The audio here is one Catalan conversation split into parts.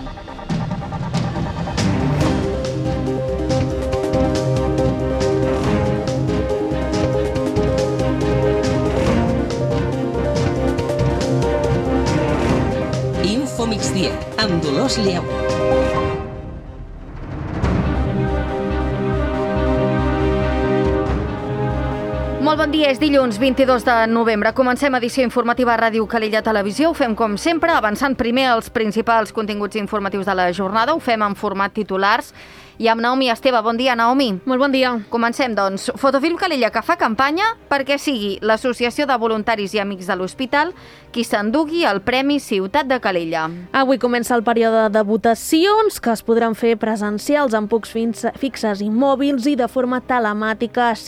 Info Migdia, amb Dolors Lleó. Molt bon dia, és dilluns 22 de novembre. Comencem edició informativa a Ràdio Calella Televisió. Ho fem com sempre, avançant primer els principals continguts informatius de la jornada. Ho fem en format titulars. I amb Naomi Esteve. Bon dia, Naomi. Molt bon dia. Comencem, doncs. Fotofilm Calella, que fa campanya perquè sigui l'Associació de Voluntaris i Amics de l'Hospital qui s'endugui el Premi Ciutat de Calella. Avui comença el període de votacions, que es podran fer presencials en pucs fixes i mòbils i de forma telemàtica a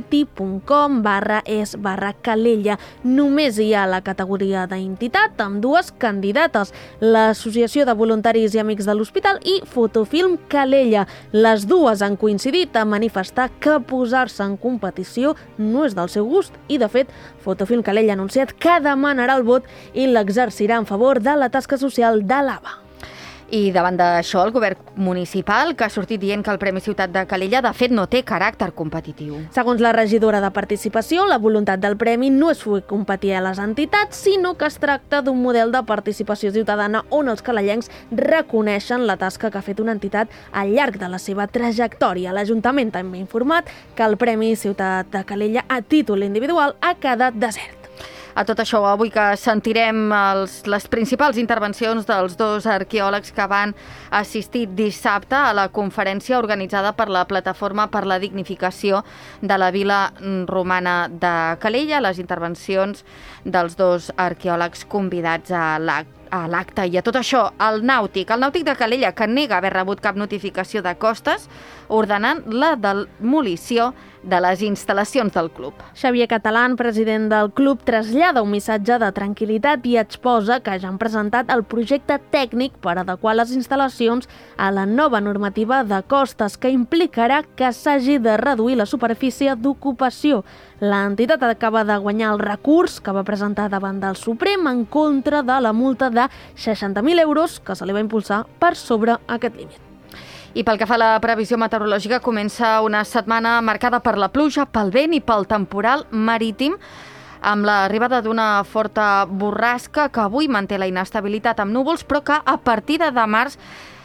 civicity.com/es/Calella. Només hi ha la categoria d'entitat amb dues candidates, l'Associació de Voluntaris i Amics de l'Hospital i Fotofilm Calella. Les dues han coincidit a manifestar que posar-se en competició no és del seu gust i, de fet, Fotofilm Calella ha anunciat que demanarà el vot i l'exercirà en favor de la tasca social de l'AVA. I davant d'això, el govern municipal, que ha sortit dient que el Premi Ciutat de Calella, de fet, no té caràcter competitiu. Segons la regidora de Participació, la voluntat del premi no és fer competir a les entitats, sinó que es tracta d'un model de participació ciutadana on els calellencs reconeixen la tasca que ha fet una entitat al llarg de la seva trajectòria. L'Ajuntament també ha informat que el Premi Ciutat de Calella a títol individual ha quedat desert. A tot això, avui que sentirem les principals intervencions dels dos arqueòlegs que van assistir dissabte a la conferència organitzada per la Plataforma per la Dignificació de la Vila Romana de Calella, les intervencions dels dos arqueòlegs convidats a l'acte. I a tot això, el Nàutic de Calella, que nega haver rebut cap notificació de costes, ordenant la demolició de les instal·lacions del club. Xavier Catalán, president del club, trasllada un missatge de tranquil·litat i exposa que ja han presentat el projecte tècnic per adequar les instal·lacions a la nova normativa de costes, que implicarà que s'hagi de reduir la superfície d'ocupació. L'entitat acaba de guanyar el recurs que va presentar davant del Suprem en contra de la multa de 60.000 euros que se li va impulsar per sobre aquest límit. I pel que fa a la previsió meteorològica, comença una setmana marcada per la pluja, pel vent i pel temporal marítim, amb l'arribada d'una forta borrasca que avui manté la inestabilitat amb núvols, però que a partir de març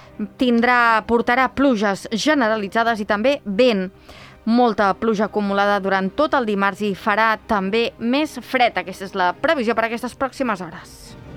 portarà pluges generalitzades i també vent. Molta pluja acumulada durant tot el dimarts i farà també més fred. Aquesta és la previsió per aquestes pròximes hores.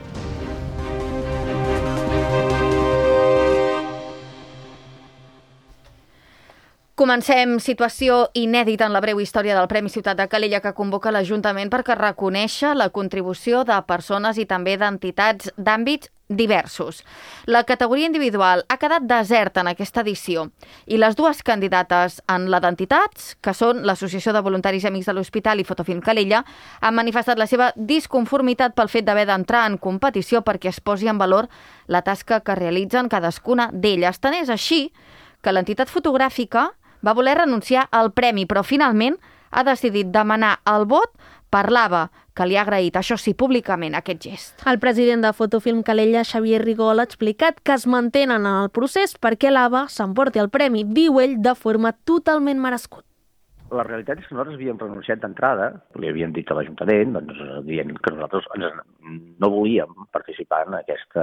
Comencem situació inèdita en la breu història del Premi Ciutat de Calella que convoca l'Ajuntament perquè reconèixer la contribució de persones i també d'entitats d'àmbits diversos. La categoria individual ha quedat deserta en aquesta edició i les dues candidates en la d'entitats, que són l'Associació de Voluntaris i Amics de l'Hospital i Fotofilm Calella, han manifestat la seva disconformitat pel fet d'haver d'entrar en competició perquè es posi en valor la tasca que realitzen cadascuna d'elles. Tant és així que l'entitat fotogràfica va voler renunciar al premi, però finalment ha decidit demanar el vot per l'AVA, que li ha agraït, això sí, públicament, aquest gest. El president de Fotofilm Calella, Xavier Rigol, ha explicat que es mantenen en el procés perquè l'AVA s'emporti el premi, diu ell, de forma totalment merescut. La realitat és que nosaltres havíem renunciat d'entrada, li havíem dit a l'Ajuntament, dient que nosaltres no volíem participar en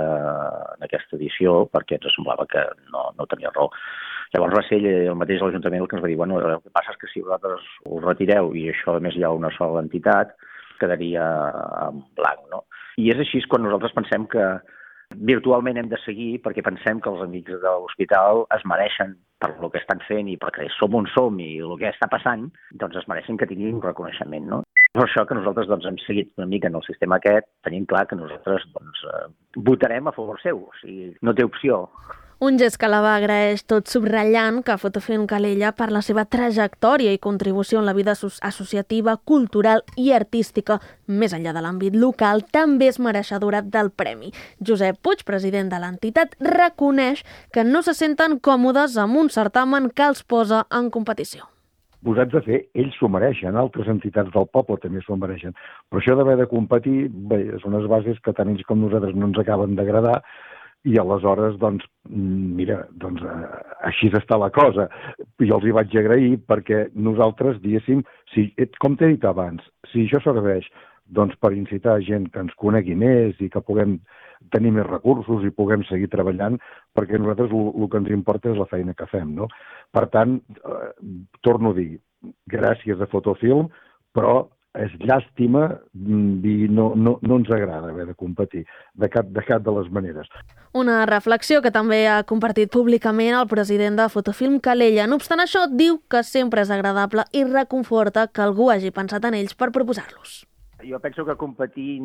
aquesta edició perquè ens semblava que no tenia raó. Llavors va ser el mateix l'Ajuntament el que ens va dir, bueno, el que passa és que si vosaltres us retireu i això a més hi ha una sola entitat, quedaria en blanc, no? I és així quan nosaltres pensem que virtualment hem de seguir perquè pensem que els amics de l'hospital es mereixen per el que estan fent i perquè som on som i el que està passant, doncs es mereixen que tinguin un reconeixement, no? Per això que nosaltres hem seguit una mica en el sistema aquest, tenint clar que nosaltres votarem a favor seu, o sigui, no té opció. Un gest que l'AVA agraeix tot subratllant que Fotofilm Calella, per la seva trajectòria i contribució en la vida associativa, cultural i artística, més enllà de l'àmbit local, també és mereixedora del premi. Josep Puig, president de l'entitat, reconeix que no se senten còmodes amb un certamen que els posa en competició. Posats a fer, ells s'ho mereixen, altres entitats del poble també s'ho mereixen. Però això d'haver de competir, bé, són unes bases que tant ells com nosaltres no ens acaben d'agradar, I aleshores, doncs, mira, així està la cosa. Jo els hi vaig agrair perquè nosaltres, diguéssim, com t'he dit abans, si això serveix doncs, per incitar gent que ens conegui més i que puguem tenir més recursos i puguem seguir treballant, perquè a nosaltres el que ens importa és la feina que fem, no? Per tant, torno a dir, gràcies a Fotofilm, però és llàstima, no ens agrada haver de competir de cap de les maneres. Una reflexió que també ha compartit públicament el president de Fotofilm, Calella. No obstant això, diu que sempre és agradable i reconforta que algú hagi pensat en ells per proposar-los. Jo penso que competir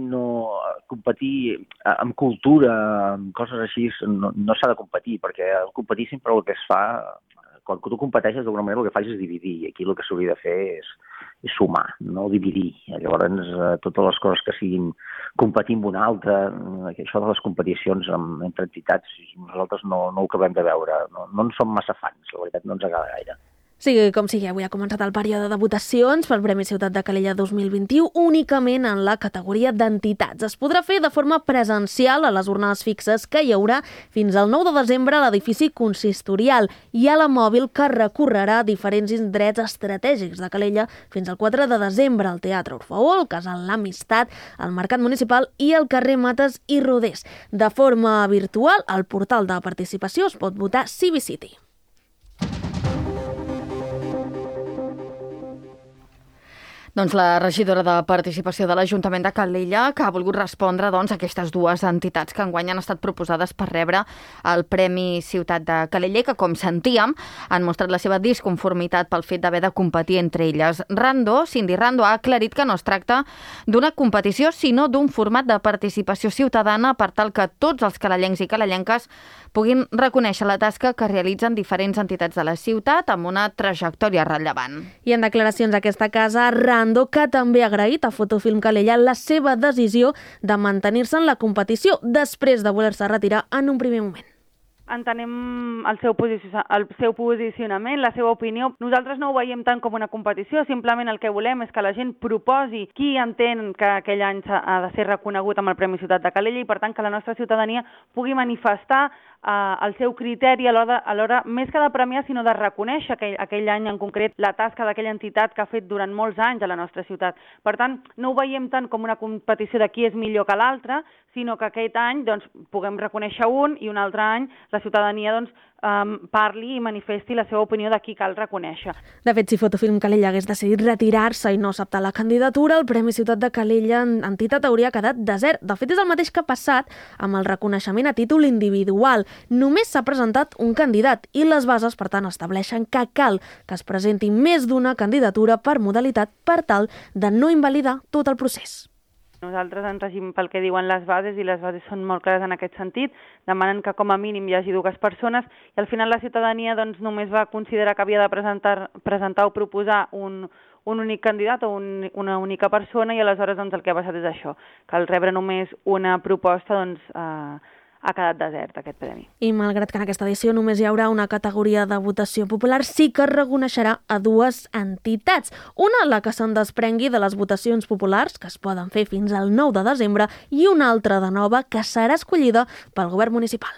amb cultura, amb coses així, no s'ha de competir, perquè el competir sempre el que es fa, quan tu competeixes d'alguna manera el que fas és dividir, i aquí el que s'hauria de fer és sumar, no dividir. Llavors, totes les coses que siguin competir amb una altra, això de les competicions entre entitats, nosaltres no ho acabem de veure, no en som massa fans, la veritat no ens agrada gaire. Sigui com sigui, avui ha començat el període de votacions pel Premi Ciutat de Calella 2021 únicament en la categoria d'entitats. Es podrà fer de forma presencial a les urnes fixes que hi haurà fins al 9 de desembre a l'edifici consistorial i a la mòbil que recorrerà diferents indrets estratègics de Calella fins al 4 de desembre al Teatre Orfeó, el Casal L'Amistat, el Mercat Municipal i el carrer Mates i Rodés. De forma virtual, al portal de participació es pot votar Civicity. Doncs la regidora de Participació de l'Ajuntament de Calella, que ha volgut respondre a aquestes dues entitats que enguany han estat proposades per rebre el Premi Ciutat de Calella i que, com sentíem, han mostrat la seva disconformitat pel fet d'haver de competir entre elles. Cindy Rando ha aclarit que no es tracta d'una competició, sinó d'un format de participació ciutadana per tal que tots els calellencs i calellenques puguin reconèixer la tasca que realitzen diferents entitats de la ciutat amb una trajectòria rellevant. I en declaracions a aquesta casa, Rando, que també ha agraït a Fotofilm Calella la seva decisió de mantenir-se en la competició després de voler-se retirar en un primer moment. Entenem el seu posicionament, la seva opinió. Nosaltres no ho veiem tant com una competició, simplement el que volem és que la gent proposi qui entén que aquell any ha de ser reconegut amb el Premi Ciutat de Calella i, per tant, que la nostra ciutadania pugui manifestar el seu criteri a l'hora més que de premiar, sinó de reconèixer aquell any en concret la tasca d'aquella entitat que ha fet durant molts anys a la nostra ciutat. Per tant, no ho veiem tant com una competició de qui és millor que l'altre, sinó que aquest any puguem reconèixer un i un altre any la ciutadania parli i manifesti la seva opinió de qui cal reconèixer. De fet, si Fotofilm Calella hagués decidit retirar-se i no acceptar la candidatura, el Premi Ciutat de Calella entitat hauria quedat desert. De fet, és el mateix que ha passat amb el reconeixement a títol individual. Només s'ha presentat un candidat i les bases, per tant, estableixen que cal que es presenti més d'una candidatura per modalitat per tal de no invalidar tot el procés. Nosaltres ens regim pel que diuen les bases i les bases són molt clares en aquest sentit. Demanen que com a mínim hi hagi dues persones i al final la ciutadania només va considerar que havia de presentar o proposar un únic candidat o una única persona i aleshores el que ha passat és això, que al rebre només una proposta ha quedat desert aquest premi. I malgrat que en aquesta edició només hi haurà una categoria de votació popular, sí que es reconeixerà a dues entitats. Una, la que se'n desprengui de les votacions populars, que es poden fer fins al 9 de desembre, i una altra de nova, que serà escollida pel govern municipal.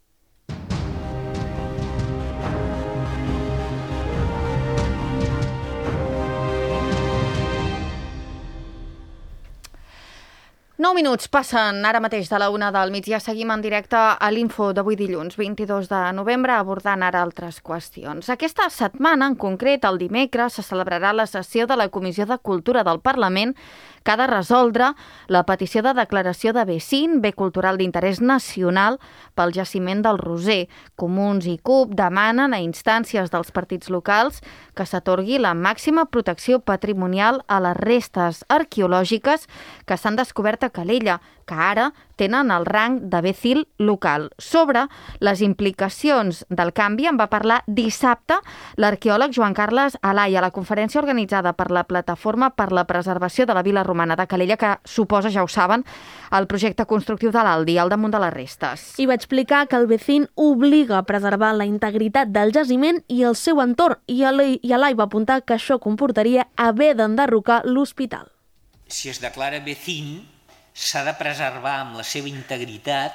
9 minuts passen ara mateix de la 1 del migdia. Seguim en directe a l'Info d'avui dilluns, 22 de novembre, abordant ara altres qüestions. Aquesta setmana, en concret, el dimecres, se celebrarà la sessió de la Comissió de Cultura del Parlament que ha de resoldre la petició de declaració de B5, bé cultural d'interès nacional, pel jaciment del Roser. Comuns i CUP demanen a instàncies dels partits locals que s'atorgui la màxima protecció patrimonial a les restes arqueològiques que s'han descobert a Calella, que ara tenen el rang de bé cil local. Sobre les implicacions del canvi en va parlar dissabte l'arqueòleg Joan Carles Alai a la conferència organitzada per la Plataforma per la Preservació de la Vila Romana de Calella, que suposa, ja ho saben, el projecte constructiu de l'Aldi, al damunt de les restes. I va explicar que el B5 obliga a preservar la integritat del jaciment i el seu entorn, i Alai va apuntar que això comportaria haver d'enderrocar l'hospital. Si es declara B5, s'ha de preservar amb la seva integritat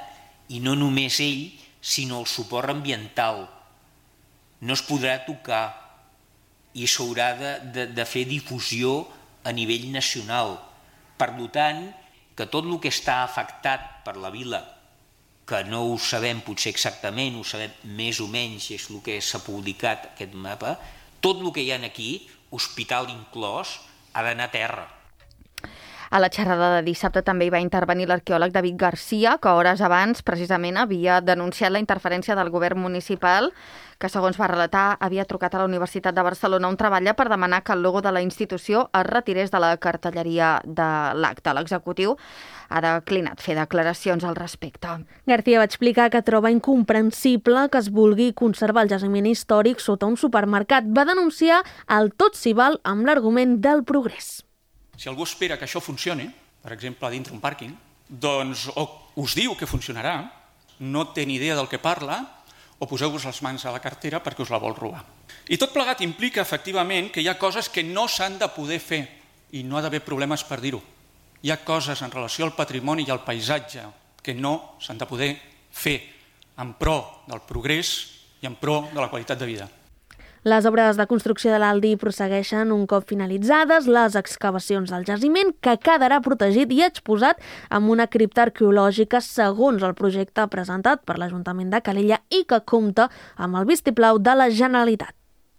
i no només ell, sinó el suport ambiental. No es podrà tocar i s'haurà de fer difusió a nivell nacional. Per tant, que tot el que està afectat per la vila, que no ho sabem potser exactament, ho sabem més o menys, és el que s'ha publicat aquest mapa, tot el que hi ha aquí, hospital inclòs, ha d'anar a terra. A la xerrada de dissabte també hi va intervenir l'arqueòleg David Garcia, que hores abans precisament havia denunciat la interferència del govern municipal, que segons va relatar havia trucat a la Universitat de Barcelona on treballa per demanar que el logo de la institució es retirés de la cartelleria de l'acte. L'executiu ha declinat fer declaracions al respecte. García va explicar que troba incomprensible que es vulgui conservar el jaciment històric sota un supermercat. Va denunciar el tot s'hi val amb l'argument del progrés. Si algú espera que això funcioni, per exemple, dintre un pàrquing, doncs o us diu que funcionarà, no té ni idea del que parla, o poseu-vos les mans a la cartera perquè us la vol robar. I tot plegat implica, efectivament, que hi ha coses que no s'han de poder fer i no ha d'haver problemes per dir-ho. Hi ha coses en relació al patrimoni i al paisatge que no s'han de poder fer en pro del progrés i en pro de la qualitat de vida. Les obres de construcció de l'Aldi prossegueixen un cop finalitzades les excavacions del jaciment, que quedarà protegit i exposat amb una cripta arqueològica segons el projecte presentat per l'Ajuntament de Calella i que compta amb el vistiplau de la Generalitat.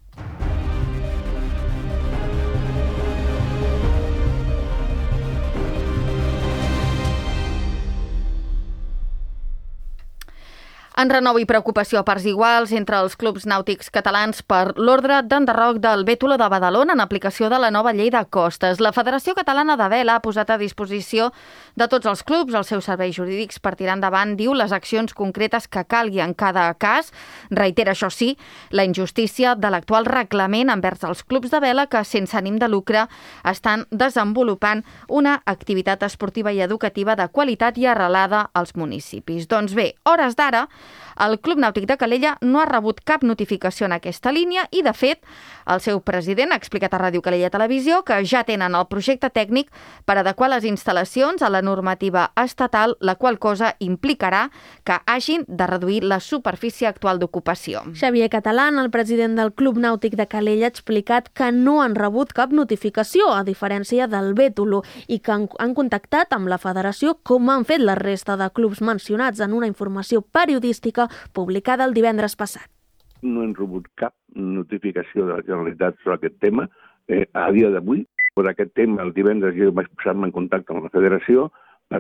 Enrenou i preocupació a parts iguals entre els clubs nàutics catalans per l'ordre d'enderroc del Bètolo de Badalona en aplicació de la nova llei de costes. La Federació Catalana de Vela ha posat a disposició de tots els clubs els seus serveis jurídics per tirar endavant, diu, les accions concretes que calgui en cada cas. Reitera, això sí, la injustícia de l'actual reglament envers els clubs de vela que, sense ànim de lucre, estan desenvolupant una activitat esportiva i educativa de qualitat i arrelada als municipis. Doncs bé, hores d'ara, el Club Nàutic de Calella no ha rebut cap notificació en aquesta línia i, de fet, el seu president ha explicat a Ràdio Calella Televisió que ja tenen el projecte tècnic per adequar les instal·lacions a la normativa estatal, la qual cosa implicarà que hagin de reduir la superfície actual d'ocupació. Xavier Catalán, el president del Club Nàutic de Calella, ha explicat que no han rebut cap notificació, a diferència del Bètolo, i que han contactat amb la federació com han fet la resta de clubs mencionats en una informació periodística publicada el divendres passat. No hem rebut cap notificació de la Generalitat sobre aquest tema. A dia d'avui, per aquest tema, el divendres jo vaig posar-me en contacte amb la federació per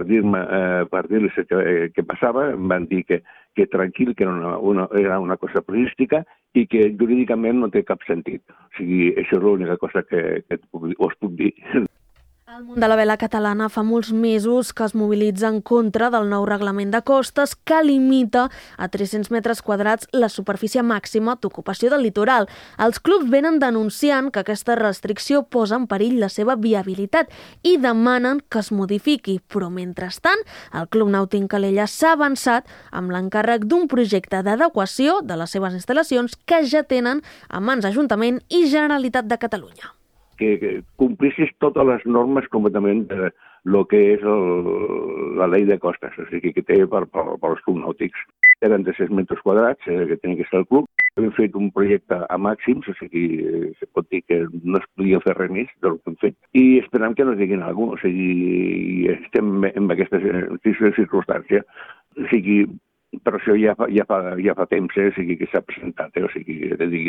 dir-los què passava. Em van dir que tranquil, que era una cosa periodística i que jurídicament no té cap sentit. O sigui, això és l'única cosa que us puc dir. El món de la vela catalana fa molts mesos que es mobilitza en contra del nou reglament de costes que limita a 300 metres quadrats la superfície màxima d'ocupació del litoral. Els clubs venen denunciant que aquesta restricció posa en perill la seva viabilitat i demanen que es modifiqui, però mentrestant el Club Nàutic Calella s'ha avançat amb l'encàrrec d'un projecte d'adequació de les seves instal·lacions que ja tenen a mans Ajuntament i Generalitat de Catalunya. Que complissis totes les normes completament de lo que és la llei de costes, o sigui, que té per als clubs nàutics. Eren de 6 metres quadrats, que tenia que ser el club. Hem fet un projecte a màxims, o sigui, se pot dir que no es podia fer res més del que hem fet. I esperem que ens diguin alguna cosa, o sigui, estem en aquesta circumstància. O sigui, però això ja fa temps, o sigui, que s'ha presentat, o sigui,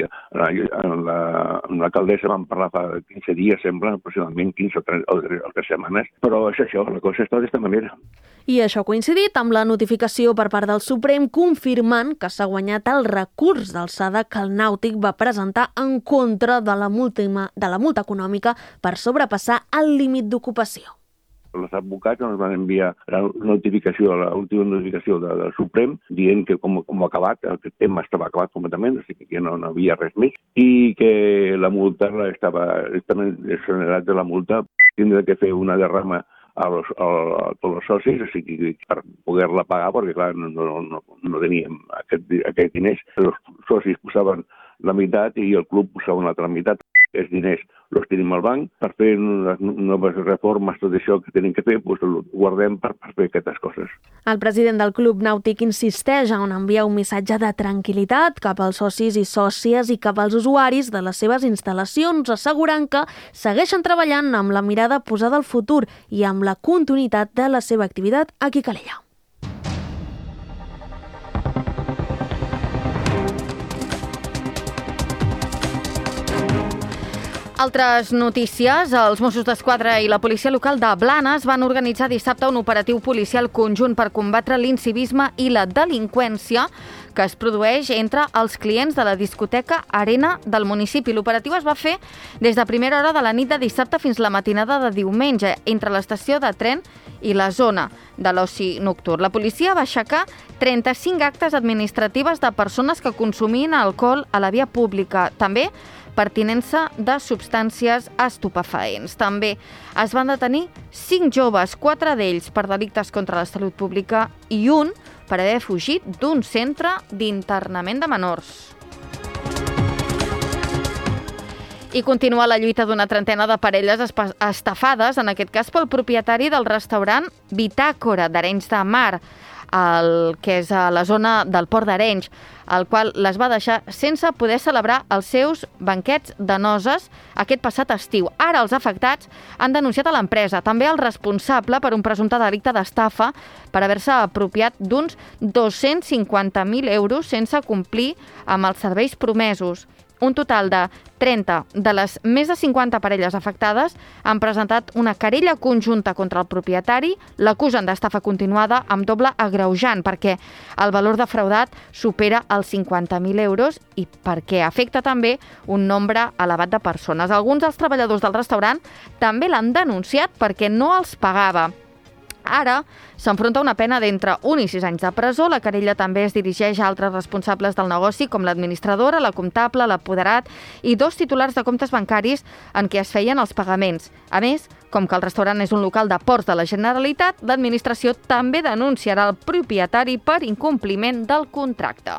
l'alcaldessa vam parlar fa 15 dies, sembla, aproximadament 15 o 3 setmanes, però és això, la cosa està d'aquesta manera. I això ha coincidit amb la notificació per part del Suprem confirmant que s'ha guanyat el recurs d'alçada que el Nàutic va presentar en contra de la multa econòmica per sobrepassar el límit d'ocupació. Els advocats ens van enviar l'última notificació del Suprem dient que com ha acabat, el tema estava acabat completament, o sigui que no havia res més, i que la multa estava exonerat de la multa, tindre que fer una derrama a tots els socis, o sigui, per poder-la pagar, perquè clar, no teníem aquests diners. Els socis posaven la meitat i el club posava una altra meitat. els diners els tenim al banc, per fer unes noves reformes, tot això que tenim que fer, doncs ho guardem per fer aquestes coses. El president del Club Nàutic insisteix en enviar un missatge de tranquil·litat cap als socis i sòcies i cap als usuaris de les seves instal·lacions, assegurant que segueixen treballant amb la mirada posada al futur i amb la continuïtat de la seva activitat aquí a Calella. Altres notícies. Els Mossos d'Esquadra i la policia local de Blanes van organitzar dissabte un operatiu policial conjunt per combatre l'incivisme i la delinqüència que es produeix entre els clients de la discoteca Arena del municipi. L'operatiu es va fer des de primera hora de la nit de dissabte fins la matinada de diumenge, entre l'estació de tren i la zona de l'oci nocturn. La policia va aixecar 35 actes administratives de persones que consumien alcohol a la via pública. També pertinença de substàncies estupefaents. També es van detenir 5 joves, 4 d'ells per delictes contra la salut pública i un per haver fugit d'un centre d'internament de menors. I continua la lluita d'una trentena de parelles estafades, en aquest cas pel propietari del restaurant Bitàcora d'Arenys de Mar, que és a la zona del Port d'Arenys, el qual les va deixar sense poder celebrar els seus banquets de noces aquest passat estiu. Ara els afectats han denunciat a l'empresa, també el responsable per un presumpte delicte d'estafa per haver-se apropiat d'uns 250.000 euros sense complir amb els serveis promesos. Un total de 30 de les més de 50 parelles afectades han presentat una querella conjunta contra el propietari, l'acusen d'estafa continuada amb doble agreujant perquè el valor defraudat supera els 50.000 euros i perquè afecta també un nombre elevat de persones. Alguns dels treballadors del restaurant també l'han denunciat perquè no els pagava. Ara s'enfronta una pena d'entre 1 i 6 anys de presó. La querella també es dirigeix a altres responsables del negoci, com l'administradora, la comptable, l'apoderat i 2 titulars de comptes bancaris en què es feien els pagaments. A més, com que el restaurant és un local de ports de la Generalitat, l'administració també denunciarà el propietari per incompliment del contracte.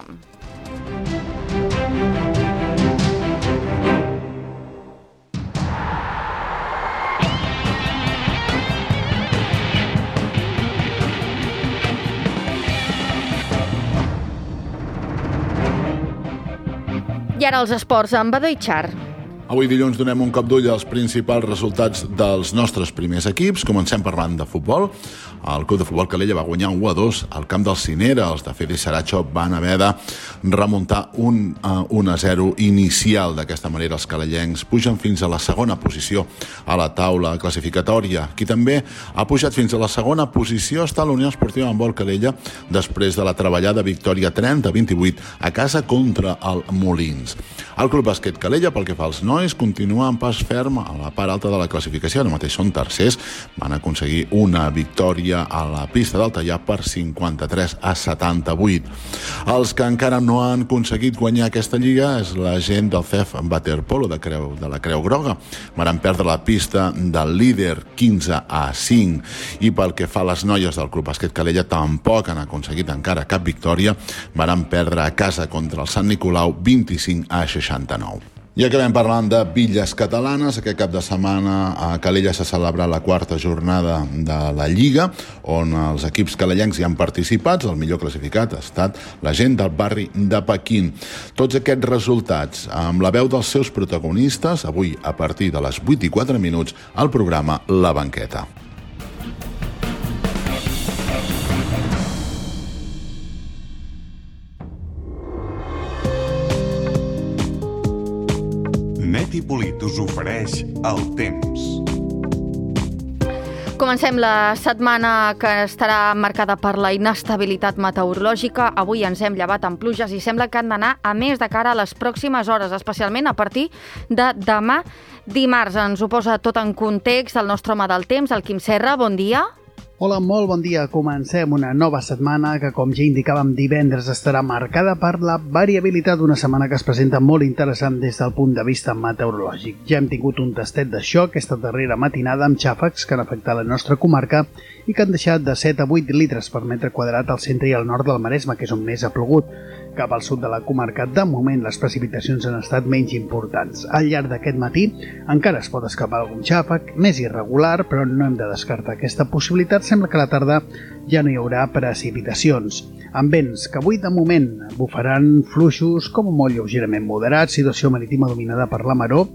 I ara els esports amb Badó i Char. Avui dilluns donem un cop d'ull als principals resultats dels nostres primers equips. Comencem parlant de futbol. El Club de Futbol Calella va guanyar 1-2 al camp del Cinera. Els de Fede Saracho van haver de remuntar un 1-0 inicial. D'aquesta manera els calellencs pugen fins a la segona posició a la taula classificatòria. Qui també ha pujat fins a la segona posició està la Unió Esportiva Handbol Calella després de la treballada victòria 30-28 a casa contra el Molins. El Club Bàsquet Calella, pel que fa als nois, continua en pas ferm a la part alta de la classificació. Ara mateix són tercers. Van aconseguir una victòria a la pista del Tallà per 53-78. Els que encara no han aconseguit guanyar aquesta lliga és la gent del CEF Waterpolo de la Creu Groga. Van perdre la pista del líder 15-5. I pel que fa a les noies del Club Bàsquet Calella, tampoc han aconseguit encara cap victòria. Van perdre a casa contra el Sant Nicolau 25-69. I acabem parlant de bitlles catalanes. Aquest cap de setmana a Calella s'ha celebrat la 4ª jornada de la Lliga, on els equips calellencs hi han participat. El millor classificat ha estat la gent del barri de Pequín. Tots aquests resultats, amb la veu dels seus protagonistes, avui a partir de les 8:04 al programa La Banqueta. Net i Polit us ofereix el temps. Comencem la setmana que estarà marcada per la inestabilitat meteorològica. Avui ens hem llevat amb pluges i sembla que han d'anar a més de cara a les pròximes hores, especialment a partir de demà dimarts. Ens ho posa tot en context el nostre home del temps, el Quim Serra. Bon dia. Hola, molt bon dia. Comencem una nova setmana que, com ja indicàvem, divendres estarà marcada per la variabilitat d'una setmana que es presenta molt interessant des del punt de vista meteorològic. Ja hem tingut un tastet d'això aquesta darrera matinada amb xàfecs que han afectat la nostra comarca i que han deixat de 7 a 8 litres per metre quadrat al centre i al nord del Maresme, que és on més ha plogut. Cap al sud de la comarca, de moment, les precipitacions han estat menys importants. Al llarg d'aquest matí encara es pot escapar algun xàfec, més irregular, però no hem de descartar aquesta possibilitat. Sembla que a la tarda ja no hi haurà precipitacions. Amb vents que avui, de moment, bufaran fluixos com molt lleugerament moderats, situació marítima dominada per la maror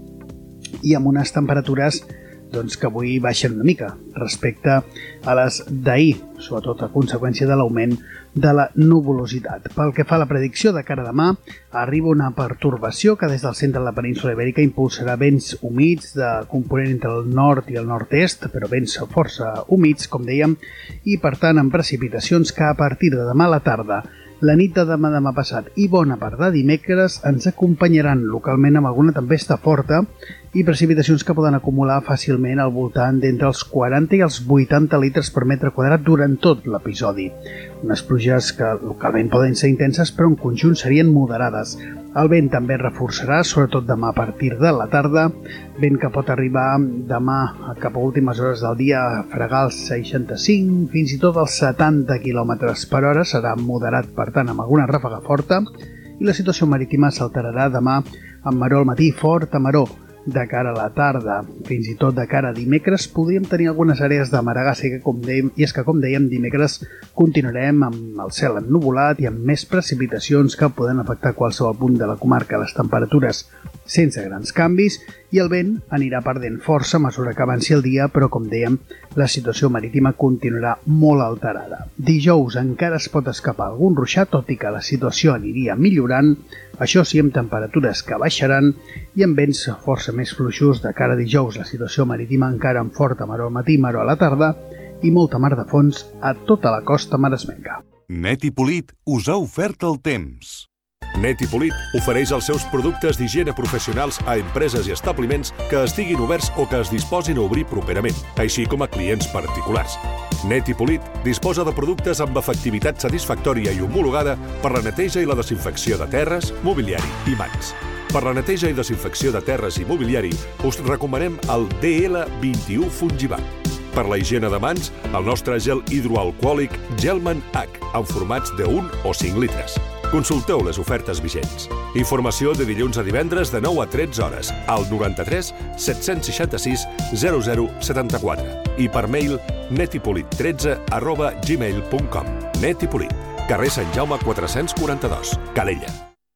i amb unes temperatures que avui baixen una mica respecte a les d'ahir, sobretot a conseqüència de l'augment de la nuvolositat. Pel que fa a la predicció de cara a demà, arriba una pertorbació que des del centre de la península Ibèrica impulsarà vents humits de component entre el nord i el nord-est, però vents força humits, com dèiem, i per tant amb precipitacions que a partir de demà a la tarda, la nit de demà passat i bona part de dimecres ens acompanyaran localment amb alguna tempesta forta i precipitacions que poden acumular fàcilment al voltant d'entre els 40 i els 80 litres per metre quadrat durant tot l'episodi. Unes pluges que localment poden ser intenses però en conjunt serien moderades. El vent també reforçarà, sobretot demà a partir de la tarda, vent que pot arribar demà cap a últimes hores del dia a fregar els 65, fins i tot els 70 km per hora, serà moderat per tant amb alguna ràfega forta, i la situació marítima s'alterarà demà amb maror al matí, forta maror de cara a la tarda, fins i tot de cara a dimecres podríem tenir algunes àrees de maregassa i és que, com dèiem, dimecres continuarem amb el cel ennuvolat i amb més precipitacions que poden afectar qualsevol punt de la comarca. Les temperatures sense grans canvis i el vent anirà perdent força a mesura que avanci el dia, però com dèiem, la situació marítima continuarà molt alterada. Dijous encara es pot escapar algun ruixat, tot i que la situació aniria millorant, això sí amb temperatures que baixaran i amb vents força més fluixos de cara a dijous. La situació marítima encara amb forta maror al matí, maror a la tarda i molta mar de fons a tota la costa maresmenca. Net i Polit us ha ofert el temps. Net i Polit ofereix els seus productes d'higiene professionals a empreses i establiments que estiguin oberts o que es disposin a obrir properament, així com a clients particulars. Net i Polit disposa de productes amb efectivitat satisfactòria i homologada per la neteja i la desinfecció de terres, mobiliari i mans. Per la neteja i desinfecció de terres i mobiliari us recomanem el DL21 Fungibat. Per la higiene de mans, el nostre gel hidroalcohòlic Gelman H, en formats de 1 o 5 litres. Consulteu les ofertes vigents. Informació de dilluns a divendres de 9 a 13 hores al 93 766 0074 i per mail netipolit13@gmail.com. Net i Polit, carrer Sant Jaume 442, Calella.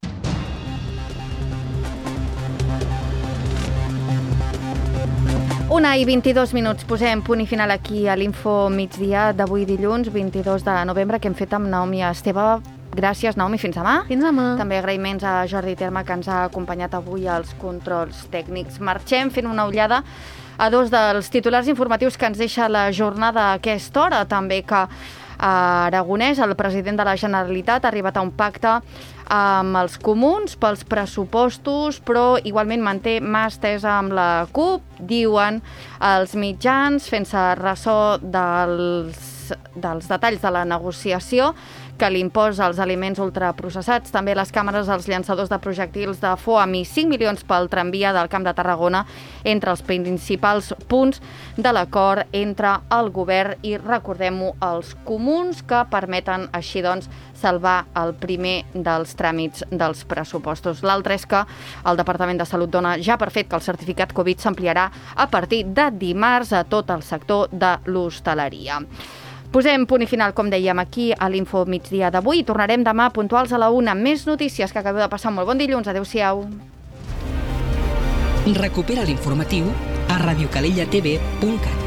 Una i 22 minuts. Posem punt i final aquí a l'Info Migdia d'avui dilluns, 22 de novembre, que hem fet amb Naomi Esteve. Gràcies, Naomi. Fins demà. Fins demà. També agraïments a Jordi Terma, que ens ha acompanyat avui als controls tècnics. Marxem fent una ullada a dos dels titulars informatius que ens deixa la jornada a aquesta hora. També que a Aragonès, el president de la Generalitat, ha arribat a un pacte amb els comuns pels pressupostos, però igualment manté mà estesa amb la CUP, diuen els mitjans, fent-se ressò dels detalls de la negociació, que l'impost als aliments ultraprocessats, també les càmeres als llançadors de projectils de foam i 5 milions pel tramvia del Camp de Tarragona entre els principals punts de l'acord entre el govern i, recordem-ho, els comuns, que permeten així doncs salvar el primer dels tràmits dels pressupostos. L'altre és que el Departament de Salut dona ja per fet que el certificat Covid s'ampliarà a partir de dimarts a tot el sector de l'hostaleria. Posem punt i final, com dèiem, aquí a l'Info Migdia d'avui. Tornarem demà puntuals a la 1. Més notícies. Que acabeu de passar un molt bon dilluns. Adéu-siau. Recupera l'informatiu a radiocalellatv.cat.